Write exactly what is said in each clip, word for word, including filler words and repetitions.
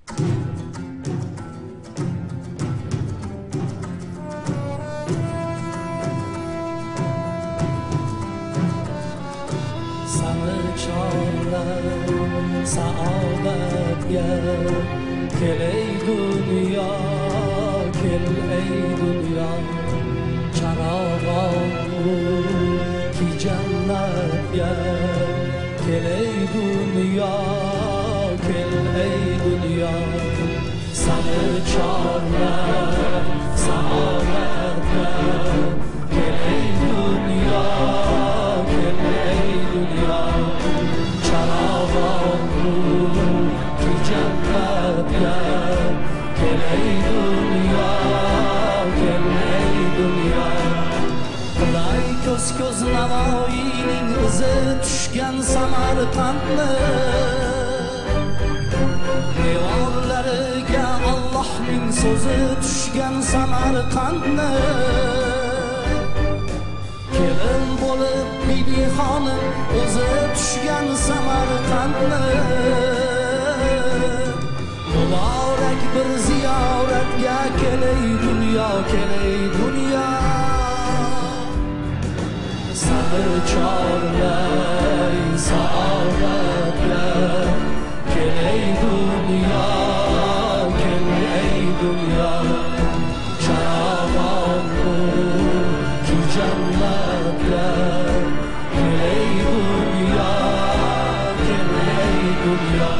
Seni çağlar saadetge, kel ey dünya, kel ey dünya. Çarağım ki cennetge, kel ey dünya, kel ey dünya. Seni çağlar saadetge, kel ey dünya, kel ey dünya. Çarağım ki cennetge, kel ey dünya, kel ey dünya. Qulay ko'z ko'z Navoiyning izi tushgan Samarqandni, devorlariga Allohning so'zi tushgan Samarqandni. Kelin bo'lib Bibi xonim o'zi tushgan Samarqandni. Muborak bir ziyoratga kelay dunyo, kelay dunyo. Seni çağlar saadetge, kelay dunyo, kelay dunyo. Çarağım ki cennetge, kelay dunyo, kelay dunyo.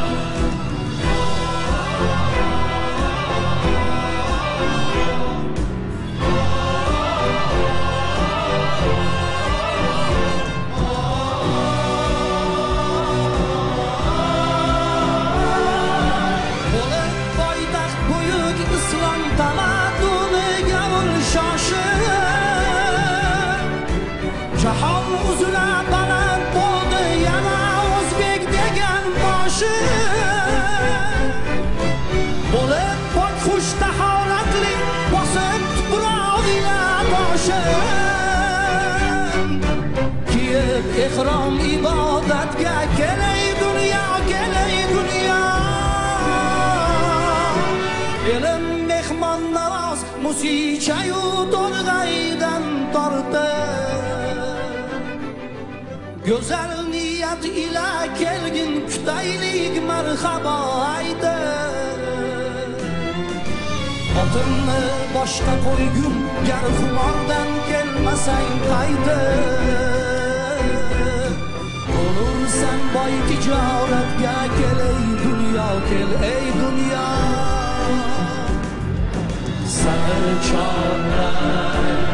Jahon uzra baland bo'ldi yana o'zbek degan boshi. Bo'lib pok xush tahoratli bosib tuproq ila boshi. Kiyib ihrom ibodatga kelay dunyo, kelay dunyo. Elim mehmon navoz musichayu to'rg'aydan tortib, go'zal niyat ila kelgin kutaylik marhabo ayda. Otimni boshqa qo'ygum gar xumordan kelmasang qayda. Bo'lursan boy tijoratga kelay dunyo, kel ey dunyo. Seni çağlar